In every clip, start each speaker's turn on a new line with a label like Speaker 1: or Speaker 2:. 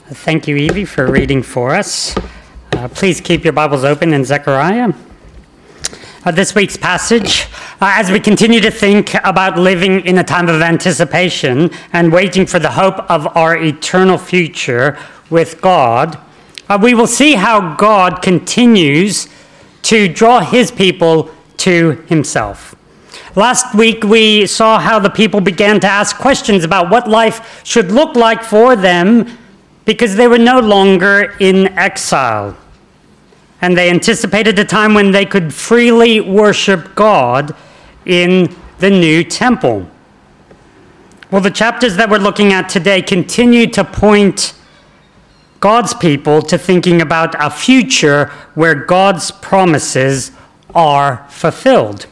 Speaker 1: Thank you, Evie, for reading for us. Please keep your Bibles open in Zechariah. This week's passage, as we continue to think about living in a time of anticipation and waiting for the hope of our eternal future with God, we will see how God continues to draw his people to himself. Last week, we saw how the people began to ask questions about what life should look like for them because they were no longer in exile. And they anticipated a time when they could freely worship God in the new temple. Well, the chapters that we're looking at today continue to point God's people to thinking about a future where God's promises are fulfilled.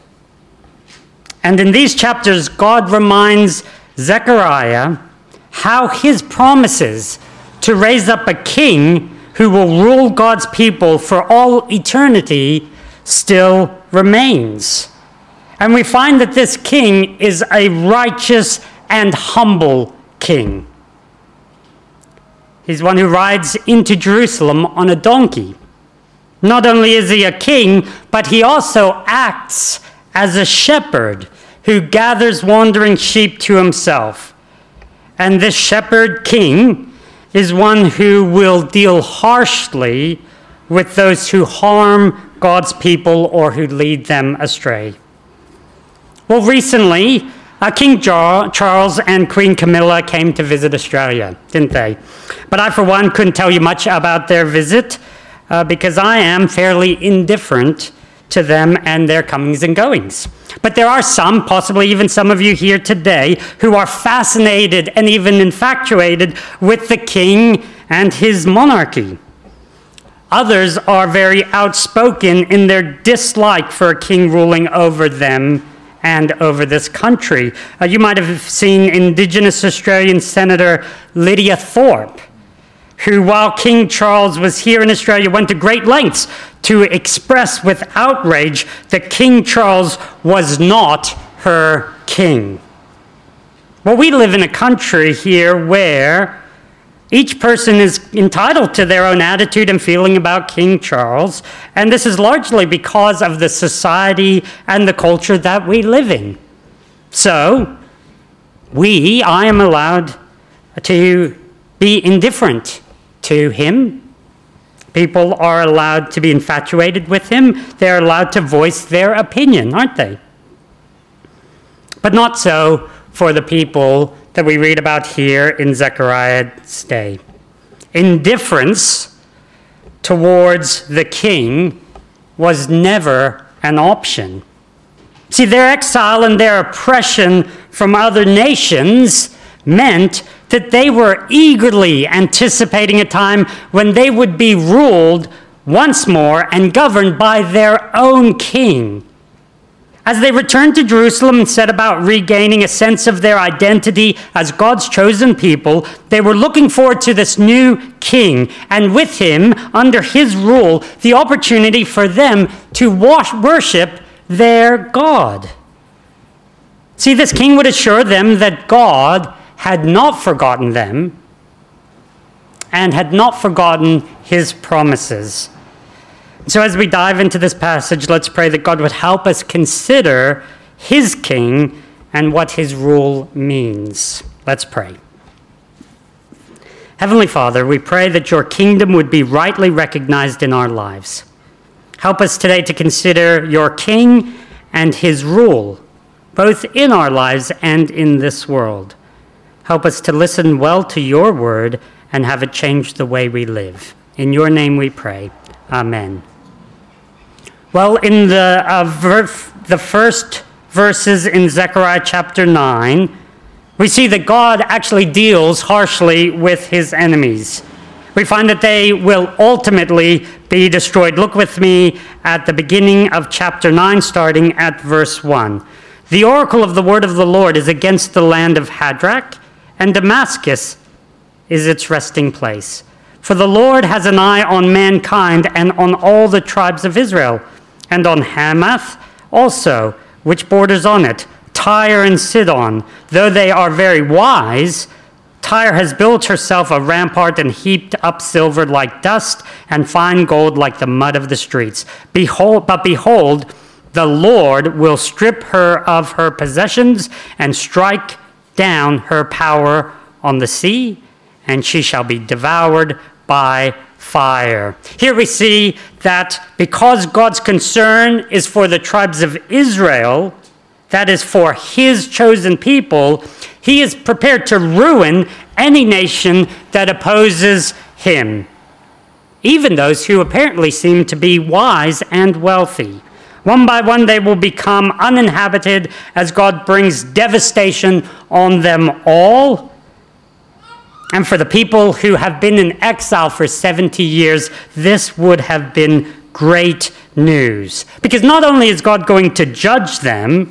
Speaker 1: And in these chapters, God reminds Zechariah how his promises to raise up a king who will rule God's people for all eternity still remains. And we find that this king is a righteous and humble king. He's one who rides into Jerusalem on a donkey. Not only is he a king, but he also acts as a shepherd who gathers wandering sheep to himself. And this shepherd king is one who will deal harshly with those who harm God's people or who lead them astray. Well, recently, King Charles and Queen Camilla came to visit Australia, didn't they? But I, for one, couldn't tell you much about their visit because I am fairly indifferent to them and their comings and goings. But there are some, possibly even some of you here today, who are fascinated and even infatuated with the king and his monarchy. Others are very outspoken in their dislike for a king ruling over them and over this country. You might have seen Indigenous Australian Senator Lydia Thorpe, who, while King Charles was here in Australia, went to great lengths to express with outrage that King Charles was not her king. Well, we live in a country here where each person is entitled to their own attitude and feeling about King Charles, and this is largely because of the society and the culture that we live in. So, I am allowed to be indifferent to him. People are allowed to be infatuated with him. They're allowed to voice their opinion, aren't they? But not so for the people that we read about here in Zechariah's day. Indifference towards the king was never an option. See, their exile and their oppression from other nations meant that they were eagerly anticipating a time when they would be ruled once more and governed by their own king. As they returned to Jerusalem and set about regaining a sense of their identity as God's chosen people, they were looking forward to this new king, and with him, under his rule, the opportunity for them to worship their God. See, this king would assure them that God had not forgotten them and had not forgotten his promises. So as we dive into this passage, let's pray that God would help us consider his king and what his rule means. Let's pray. Heavenly Father, we pray that your kingdom would be rightly recognized in our lives. Help us today to consider your king and his rule, both in our lives and in this world. Help us to listen well to your word and have it change the way we live. In your name we pray. Amen. Well, in the first verses in Zechariah chapter 9, we see that God actually deals harshly with his enemies. We find that they will ultimately be destroyed. Look with me at the beginning of chapter 9, starting at verse 1. The oracle of the word of the Lord is against the land of Hadrach, and Damascus is its resting place. For the Lord has an eye on mankind and on all the tribes of Israel, and on Hamath also, which borders on it, Tyre and Sidon. Though they are very wise, Tyre has built herself a rampart and heaped up silver like dust and fine gold like the mud of the streets. Behold, the Lord will strip her of her possessions and strike down her power on the sea, and she shall be devoured by fire. Here we see that because God's concern is for the tribes of Israel, that is for his chosen people, he is prepared to ruin any nation that opposes him, even those who apparently seem to be wise and wealthy. One by one, they will become uninhabited as God brings devastation on them all. And for the people who have been in exile for 70 years, this would have been great news. Because not only is God going to judge them,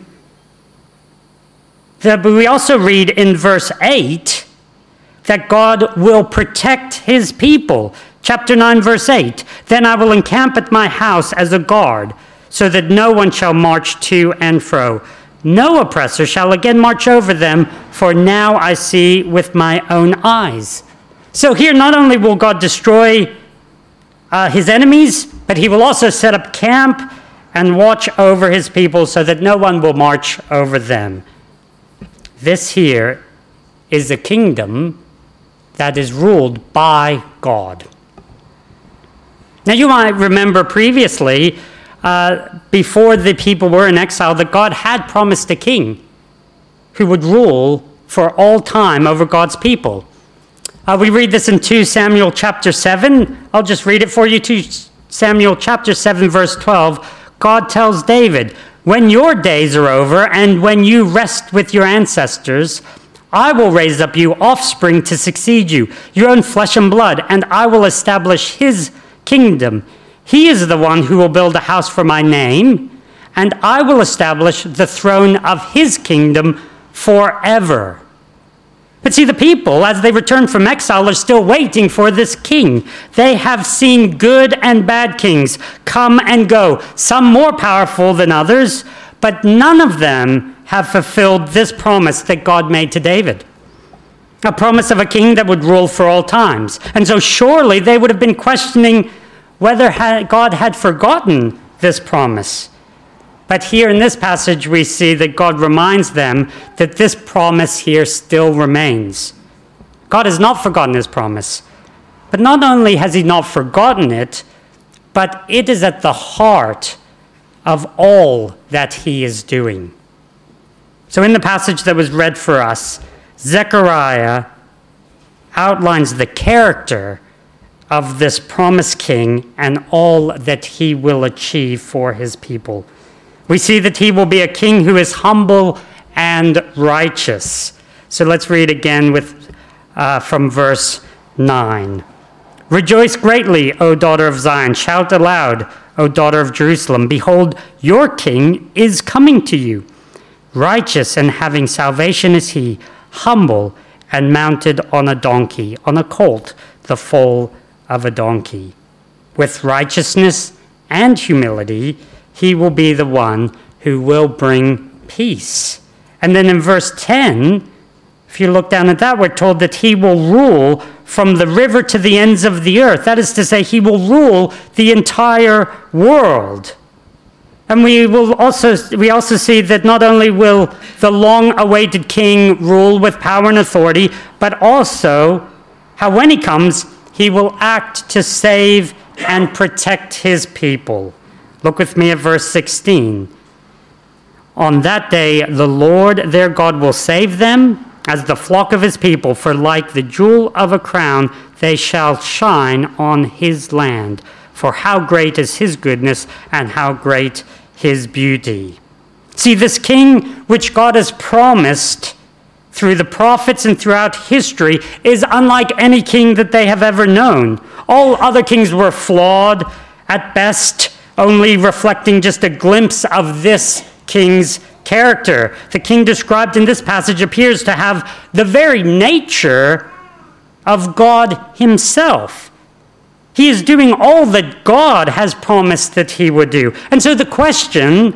Speaker 1: but we also read in verse 8 that God will protect his people. Chapter 9, verse 8, "Then I will encamp at my house as a guard, so that no one shall march to and fro. No oppressor shall again march over them, for now I see with my own eyes." So here not only will God destroy his enemies, but he will also set up camp and watch over his people so that no one will march over them. This here is a kingdom that is ruled by God. Now you might remember previously, before the people were in exile, that God had promised a king who would rule for all time over God's people. We read this in 2 Samuel chapter 7. I'll just read it for you. 2 Samuel chapter 7, verse 12. God tells David, "When your days are over and when you rest with your ancestors, I will raise up you offspring to succeed you, your own flesh and blood, and I will establish his kingdom. He is the one who will build a house for my name, and I will establish the throne of his kingdom forever." But see, the people, as they return from exile, are still waiting for this king. They have seen good and bad kings come and go, some more powerful than others, but none of them have fulfilled this promise that God made to David. A promise of a king that would rule for all times. And so surely they would have been questioning whether God had forgotten this promise. But here in this passage, we see that God reminds them that this promise here still remains. God has not forgotten his promise. But not only has he not forgotten it, but it is at the heart of all that he is doing. So in the passage that was read for us, Zechariah outlines the character of this promised king and all that he will achieve for his people. We see that he will be a king who is humble and righteous. So let's read again from verse 9. "Rejoice greatly, O daughter of Zion. Shout aloud, O daughter of Jerusalem. Behold, your king is coming to you. Righteous and having salvation is he, humble and mounted on a donkey, on a colt, the foal of a donkey. With righteousness and humility, he will be the one who will bring peace." And then in verse 10, if you look down at that, we're told that he will rule from the river to the ends of the earth. That is to say, he will rule the entire world. And we also see that not only will the long-awaited king rule with power and authority, but also how when he comes, he will act to save and protect his people. Look with me at verse 16. "On that day, the Lord their God will save them as the flock of his people, for like the jewel of a crown, they shall shine on his land. For how great is his goodness and how great his beauty." See, this king which God has promised through the prophets and throughout history is unlike any king that they have ever known. All other kings were flawed at best, only reflecting just a glimpse of this king's character. The king described in this passage appears to have the very nature of God himself. He is doing all that God has promised that he would do. And so the question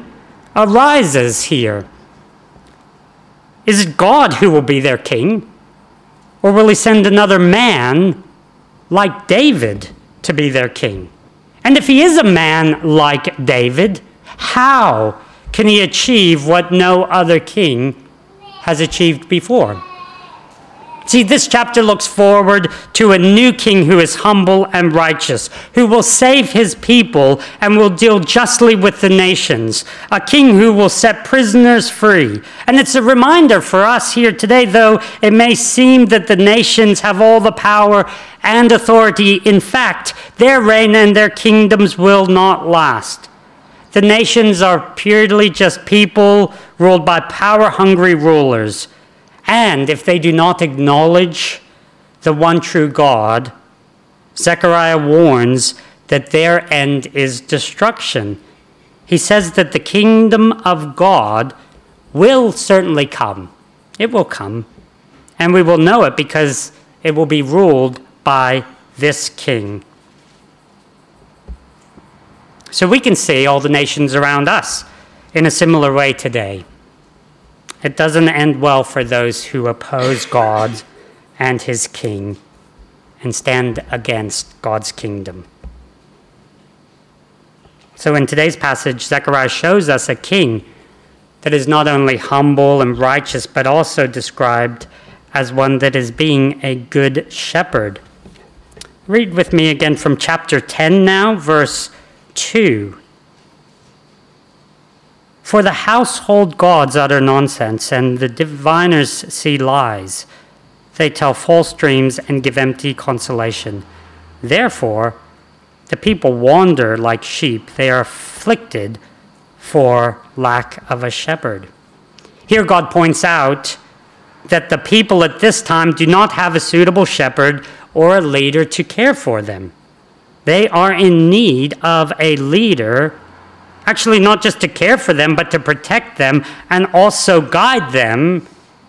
Speaker 1: arises here. Is it God who will be their king? Or will he send another man like David to be their king? And if he is a man like David, how can he achieve what no other king has achieved before? See, this chapter looks forward to a new king who is humble and righteous, who will save his people and will deal justly with the nations, a king who will set prisoners free. And it's a reminder for us here today, though it may seem that the nations have all the power and authority. In fact, their reign and their kingdoms will not last. The nations are purely just people ruled by power-hungry rulers. And if they do not acknowledge the one true God, Zechariah warns that their end is destruction. He says that the kingdom of God will certainly come. It will come. And we will know it because it will be ruled by this king. So we can see all the nations around us in a similar way today. It doesn't end well for those who oppose God and his king and stand against God's kingdom. So in today's passage, Zechariah shows us a king that is not only humble and righteous, but also described as one that is being a good shepherd. Read with me again from chapter 10 now, verse 2. For the household gods utter nonsense, and the diviners see lies. They tell false dreams and give empty consolation. Therefore, the people wander like sheep. They are afflicted for lack of a shepherd. Here God points out that the people at this time do not have a suitable shepherd or a leader to care for them. They are in need of a leader, actually not just to care for them, but to protect them and also guide them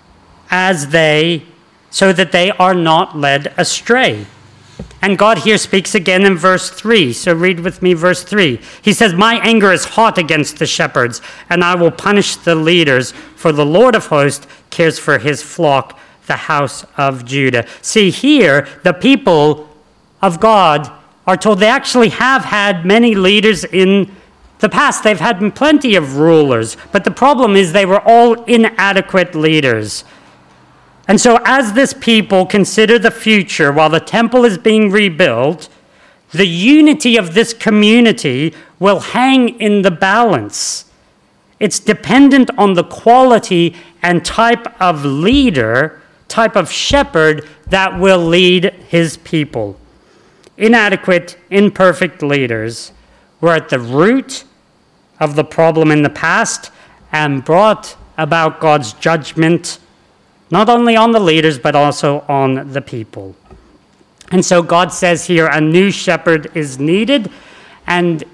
Speaker 1: so that they are not led astray. And God here speaks again in verse 3. So read with me verse 3. He says, "My anger is hot against the shepherds, and I will punish the leaders, for the Lord of hosts cares for his flock, the house of Judah." See here, the people of God are told they actually have had many leaders in the past. They've had plenty of rulers, but the problem is they were all inadequate leaders. And so as this people consider the future while the temple is being rebuilt, the unity of this community will hang in the balance. It's dependent on the quality and type of leader, type of shepherd that will lead his people. Inadequate, imperfect leaders were at the root of the problem in the past and brought about God's judgment, not only on the leaders, but also on the people. And so God says here a new shepherd is needed and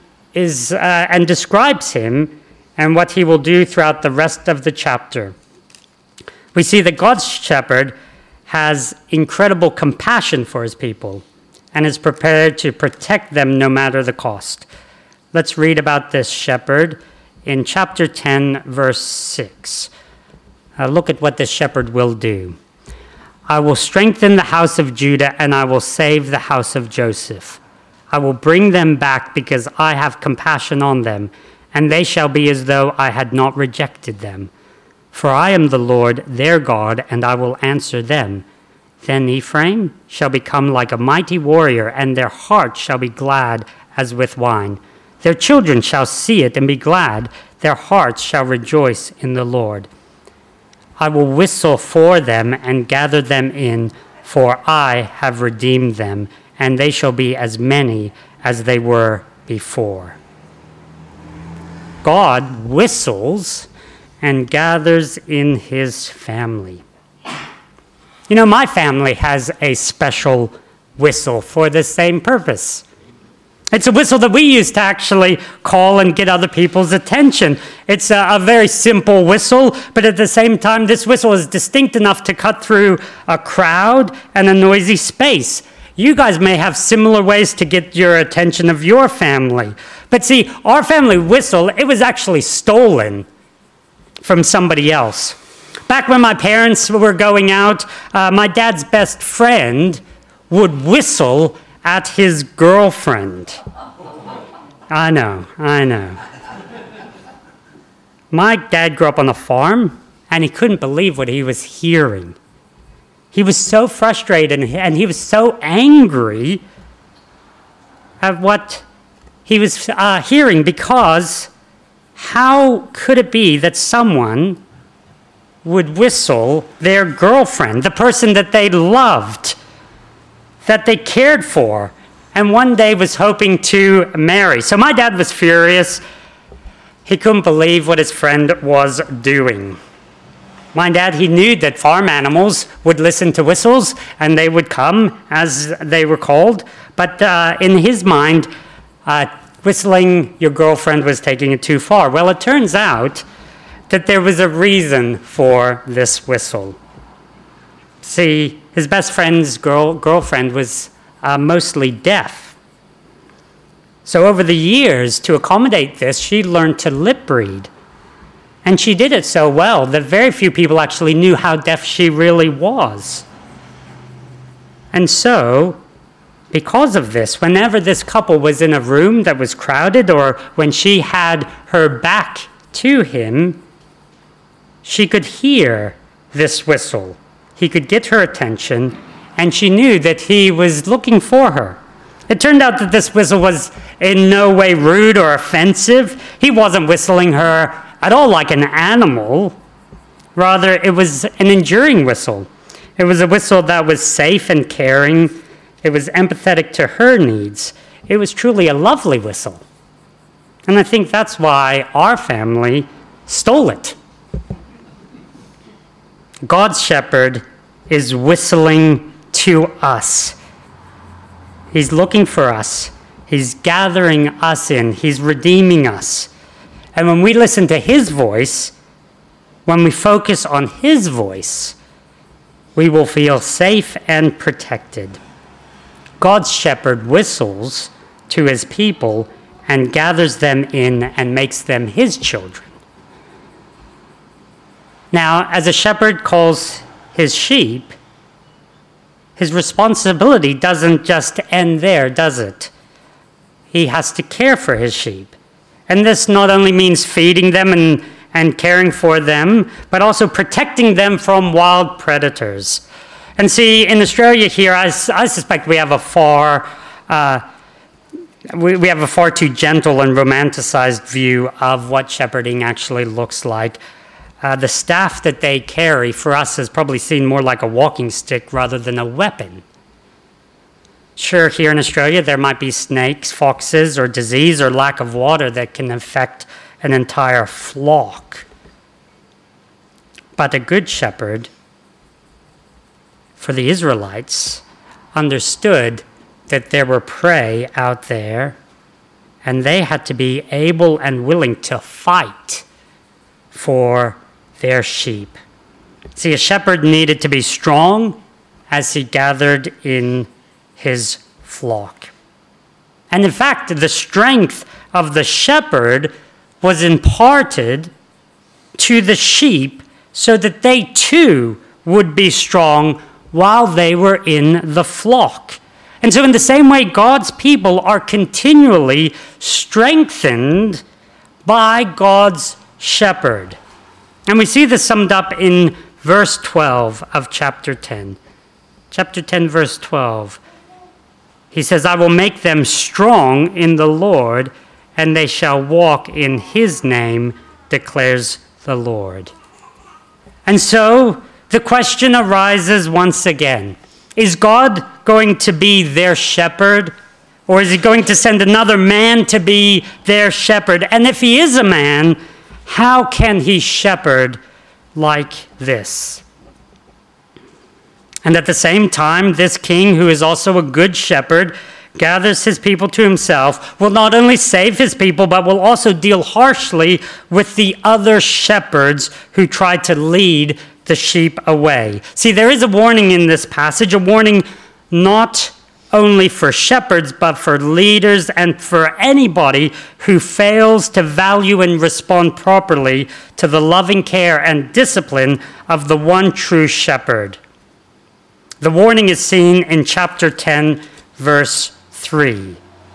Speaker 1: describes him and what he will do throughout the rest of the chapter. We see that God's shepherd has incredible compassion for his people and is prepared to protect them no matter the cost. Let's read about this shepherd in chapter 10, verse 6. Look at what this shepherd will do. "I will strengthen the house of Judah, and I will save the house of Joseph. I will bring them back because I have compassion on them, and they shall be as though I had not rejected them. For I am the Lord their God, and I will answer them. Then Ephraim shall become like a mighty warrior, and their heart shall be glad as with wine. Their children shall see it and be glad. Their hearts shall rejoice in the Lord. I will whistle for them and gather them in, for I have redeemed them, and they shall be as many as they were before." God whistles and gathers in his family. You know, my family has a special whistle for the same purpose. It's a whistle that we use to actually call and get other people's attention. It's a very simple whistle, but at the same time, this whistle is distinct enough to cut through a crowd and a noisy space. You guys may have similar ways to get your attention of your family. But see, our family whistle, it was actually stolen from somebody else. Back when my parents were going out, my dad's best friend would whistle at his girlfriend. I know. My dad grew up on a farm, and he couldn't believe what he was hearing. He was so frustrated, and he was so angry at what he was hearing, because how could it be that someone would whistle their girlfriend, the person that they loved, that they cared for, and one day was hoping to marry? So my dad was furious. He couldn't believe what his friend was doing. My dad, he knew that farm animals would listen to whistles, and they would come as they were called. But in his mind, whistling your girlfriend was taking it too far. Well, it turns out that there was a reason for this whistle. See, his best friend's girlfriend was mostly deaf. So over the years, to accommodate this, she learned to lip read. And she did it so well that very few people actually knew how deaf she really was. And so, because of this, whenever this couple was in a room that was crowded, or when she had her back to him, she could hear this whistle. He could get her attention, and she knew that he was looking for her. It turned out that this whistle was in no way rude or offensive. He wasn't whistling her at all like an animal. Rather, it was an enduring whistle. It was a whistle that was safe and caring. It was empathetic to her needs. It was truly a lovely whistle. And I think that's why our family stole it. God's shepherd is whistling to us. He's looking for us. He's gathering us in. He's redeeming us. And when we listen to his voice, when we focus on his voice, we will feel safe and protected. God's shepherd whistles to his people and gathers them in and makes them his children. Now, as a shepherd calls his sheep, his responsibility doesn't just end there, does it? He has to care for his sheep. And this not only means feeding them and caring for them, but also protecting them from wild predators. And see, in Australia here, I suspect we have a far too gentle and romanticized view of what shepherding actually looks like. The staff that they carry for us is probably seen more like a walking stick rather than a weapon. Sure, here in Australia, there might be snakes, foxes, or disease or lack of water that can affect an entire flock. But a good shepherd, for the Israelites, understood that there were prey out there, and they had to be able and willing to fight for their sheep. See, a shepherd needed to be strong as he gathered in his flock. And in fact, the strength of the shepherd was imparted to the sheep so that they too would be strong while they were in the flock. And so in the same way, God's people are continually strengthened by God's shepherd. And we see this summed up in verse 12 of chapter 10. Chapter 10, verse 12. He says, I will make them strong in the Lord, and they shall walk in his name, declares the Lord. And so the question arises once again. Is God going to be their shepherd? Or is he going to send another man to be their shepherd? And if he is a man, how can he shepherd like this? And at the same time, this king, who is also a good shepherd, gathers his people to himself, will not only save his people, but will also deal harshly with the other shepherds who try to lead the sheep away. See, there is a warning in this passage, a warning not only for shepherds, but for leaders and for anybody who fails to value and respond properly to the loving care and discipline of the one true shepherd. The warning is seen in chapter 10, verse 3.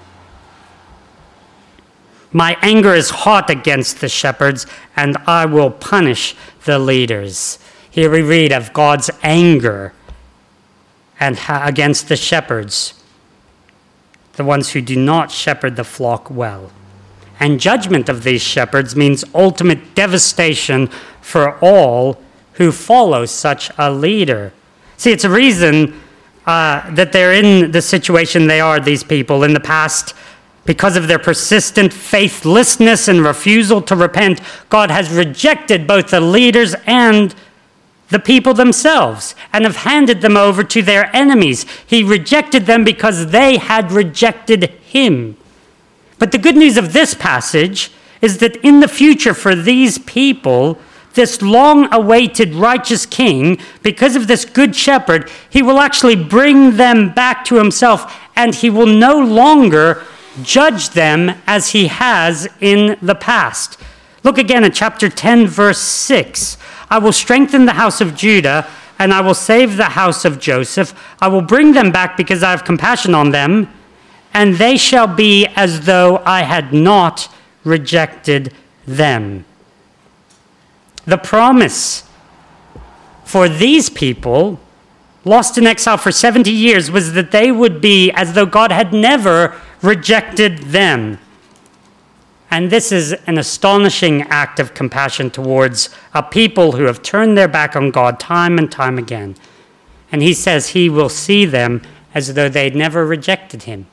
Speaker 1: My anger is hot against the shepherds, and I will punish the leaders. Here we read of God's anger and against the shepherds, the ones who do not shepherd the flock well. And judgment of these shepherds means ultimate devastation for all who follow such a leader. See, it's a reason that they're in the situation they are, these people, in the past. Because of their persistent faithlessness and refusal to repent, God has rejected both the leaders and the people themselves and have handed them over to their enemies. He rejected them because they had rejected him. But the good news of this passage is that in the future for these people, this long-awaited righteous king, because of this good shepherd, he will actually bring them back to himself, and he will no longer judge them as he has in the past. Look again at chapter 10, verse 6. I will strengthen the house of Judah, and I will save the house of Joseph. I will bring them back because I have compassion on them, and they shall be as though I had not rejected them. The promise for these people, lost in exile for 70 years, was that they would be as though God had never rejected them. And this is an astonishing act of compassion towards a people who have turned their back on God time and time again. And he says he will see them as though they'd never rejected him.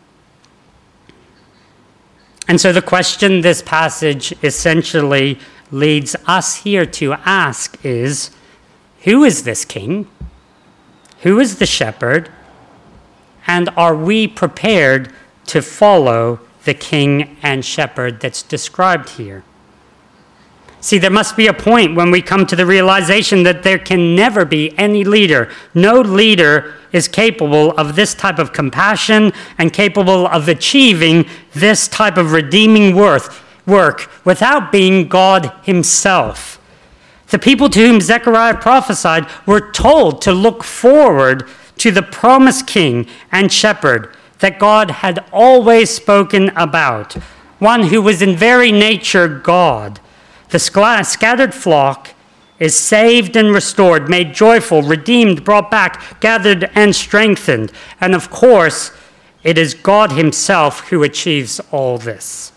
Speaker 1: And so the question this passage essentially leads us here to ask is, who is this king? Who is the shepherd? And are we prepared to follow the king and shepherd that's described here? See, there must be a point when we come to the realization that there can never be any leader. No leader is capable of this type of compassion and capable of achieving this type of redeeming work without being God himself. The people to whom Zechariah prophesied were told to look forward to the promised king and shepherd that God had always spoken about, one who was in very nature God. The scattered flock is saved and restored, made joyful, redeemed, brought back, gathered and strengthened. And of course, it is God himself who achieves all this.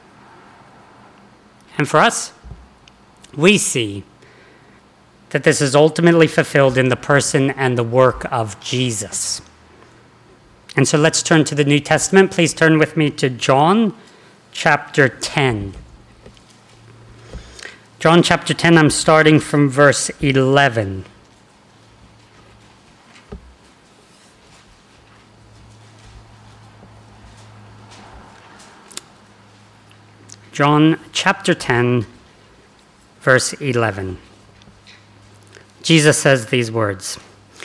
Speaker 1: And for us, we see that this is ultimately fulfilled in the person and the work of Jesus. And so let's turn to the New Testament. Please turn with me to John chapter 10. John chapter 10, I'm starting from verse 11. John chapter 10, verse 11. Jesus says these words,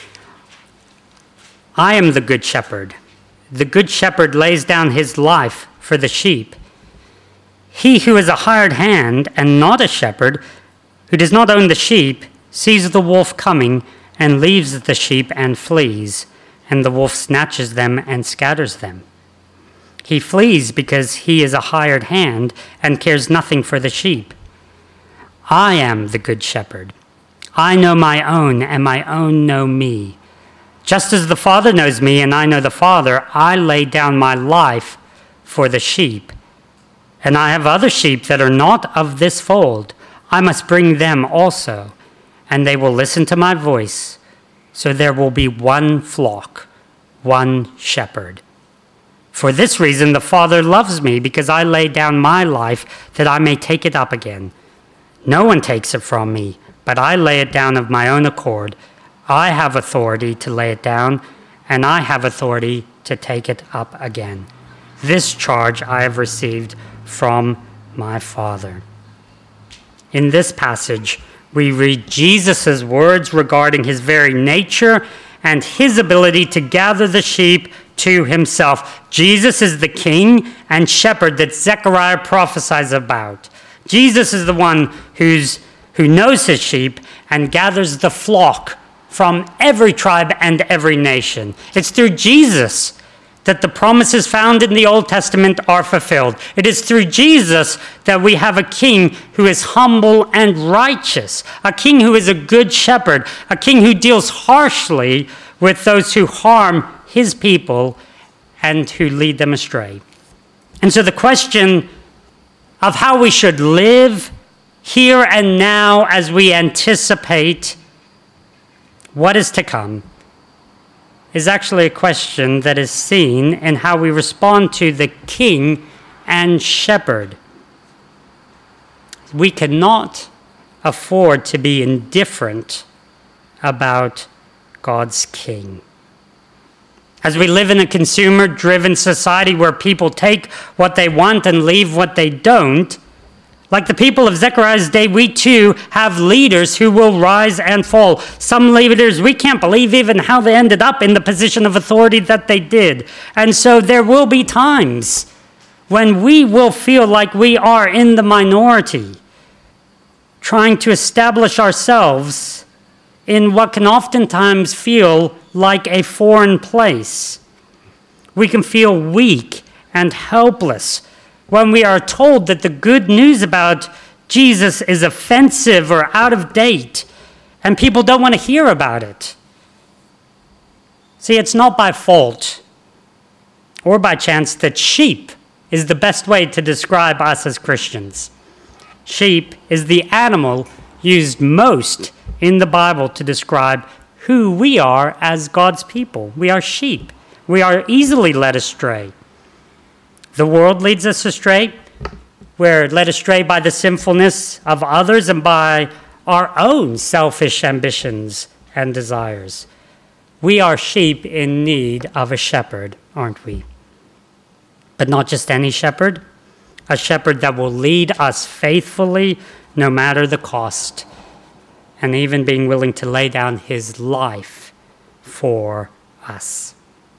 Speaker 1: I am the good shepherd. The good shepherd lays down his life for the sheep. He who is a hired hand and not a shepherd, who does not own the sheep, sees the wolf coming and leaves the sheep and flees, and the wolf snatches them and scatters them. He flees because he is a hired hand and cares nothing for the sheep. I am the good shepherd. I know my own, and my own know me. Just as the Father knows me, and I know the Father, I lay down my life for the sheep. And I have other sheep that are not of this fold. I must bring them also, and they will listen to my voice. So there will be one flock, one shepherd. For this reason the Father loves me, because I lay down my life that I may take it up again. No one takes it from me, but I lay it down of my own accord. I have authority to lay it down, and I have authority to take it up again. This charge I have received from my Father. In this passage, we read Jesus' words regarding his very nature and his ability to gather the sheep to himself. Jesus is the king and shepherd that Zechariah prophesies about. Jesus is the one who knows his sheep and gathers the flock from every tribe and every nation. It's through Jesus that the promises found in the Old Testament are fulfilled. It is through Jesus that we have a king who is humble and righteous, a king who is a good shepherd, a king who deals harshly with those who harm his people and who lead them astray. And so the question of how we should live here and now as we anticipate what is to come is actually a question that is seen in how we respond to the king and shepherd. We cannot afford to be indifferent about God's king. As we live in a consumer-driven society where people take what they want and leave what they don't, like the people of Zechariah's day, we too have leaders who will rise and fall. Some leaders, we can't believe even how they ended up in the position of authority that they did. And so there will be times when we will feel like we are in the minority, trying to establish ourselves in what can oftentimes feel like a foreign place. We can feel weak and helpless when we are told that the good news about Jesus is offensive or out of date, and people don't want to hear about it. See, it's not by fault or by chance that sheep is the best way to describe us as Christians. Sheep is the animal used most in the Bible to describe who we are as God's people. We are sheep. We are easily led astray. The world leads us astray. We're led astray by the sinfulness of others and by our own selfish ambitions and desires. We are sheep in need of a shepherd, aren't we? But not just any shepherd, a shepherd that will lead us faithfully no matter the cost, and even being willing to lay down his life for us.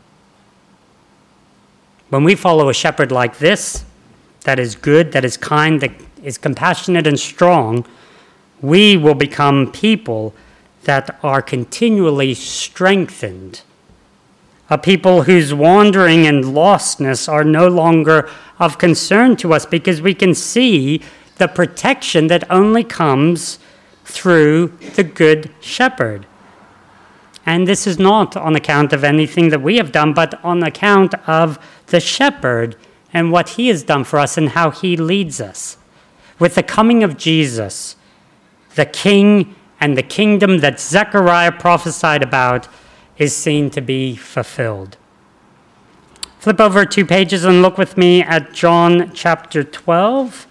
Speaker 1: When we follow a shepherd like this, that is good, that is kind, that is compassionate and strong, we will become people that are continually strengthened. A people whose wandering and lostness are no longer of concern to us because we can see the protection that only comes through the good shepherd. And this is not on account of anything that we have done, but on account of the shepherd and what he has done for us and how he leads us. With the coming of Jesus, the king and the kingdom that Zechariah prophesied about is seen to be fulfilled. Flip over 2 pages and look with me at John chapter 12.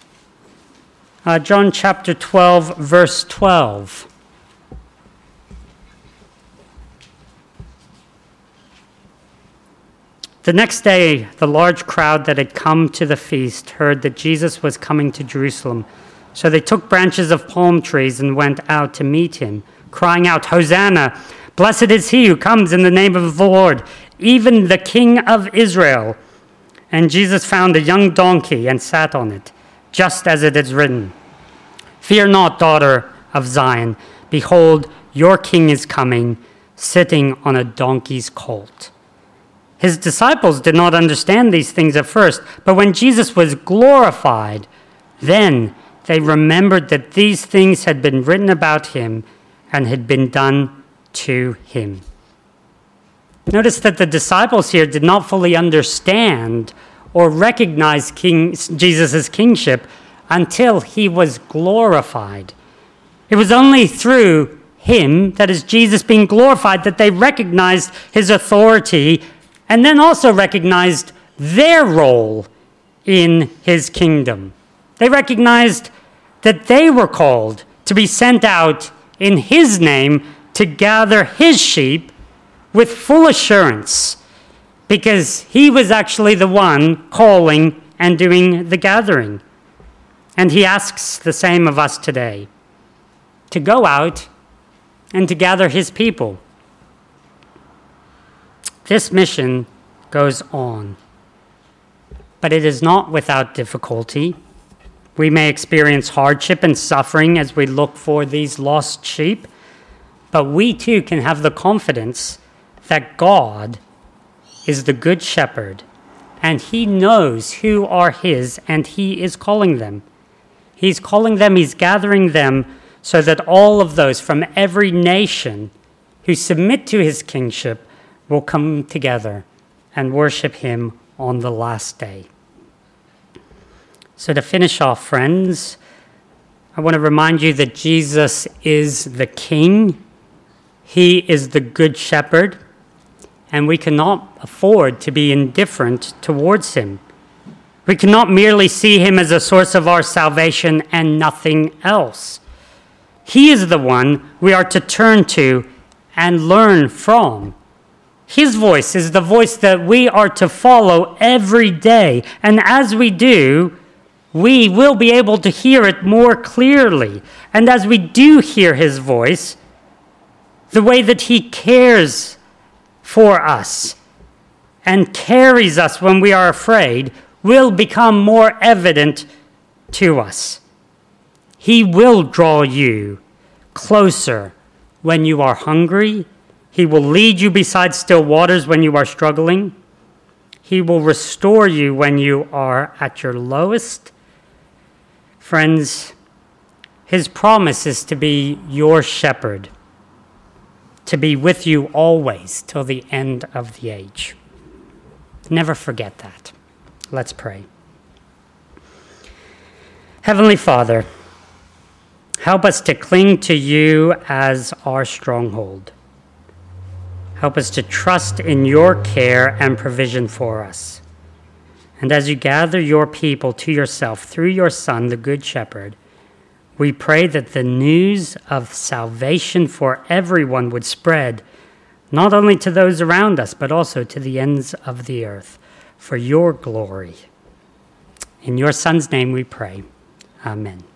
Speaker 1: John chapter 12, verse 12. The next day, the large crowd that had come to the feast heard that Jesus was coming to Jerusalem. So they took branches of palm trees and went out to meet him, crying out, "Hosanna! Blessed is he who comes in the name of the Lord, even the King of Israel." And Jesus found a young donkey and sat on it, just as it is written, "Fear not, daughter of Zion. Behold, your king is coming, sitting on a donkey's colt." His disciples did not understand these things at first, but when Jesus was glorified, then they remembered that these things had been written about him and had been done to him. Notice that the disciples here did not fully understand or recognize Jesus' kingship until he was glorified. It was only through him, that is Jesus being glorified, that they recognized his authority and then also recognized their role in his kingdom. They recognized that they were called to be sent out in his name to gather his sheep with full assurance, because he was actually the one calling and doing the gathering. And he asks the same of us today, to go out and to gather his people. This mission goes on. But it is not without difficulty. We may experience hardship and suffering as we look for these lost sheep, but we too can have the confidence that God is the good shepherd, and he knows who are his, and he is calling them. He's calling them, he's gathering them, so that all of those from every nation who submit to his kingship will come together and worship him on the last day. So to finish off, friends, I want to remind you that Jesus is the King. He is the Good Shepherd, and we cannot afford to be indifferent towards him. We cannot merely see him as a source of our salvation and nothing else. He is the one we are to turn to and learn from. His voice is the voice that we are to follow every day, and as we do, we will be able to hear it more clearly. And as we do hear his voice, the way that he cares for us and carries us when we are afraid will become more evident to us. He will draw you closer when you are hungry. He will lead you beside still waters when you are struggling. He will restore you when you are at your lowest. Friends, his promise is to be your shepherd, to be with you always till the end of the age. Never forget that. Let's pray. Heavenly Father, help us to cling to you as our stronghold. Help us to trust in your care and provision for us. And as you gather your people to yourself through your Son, the Good Shepherd, we pray that the news of salvation for everyone would spread, not only to those around us, but also to the ends of the earth, for your glory. In your Son's name we pray. Amen.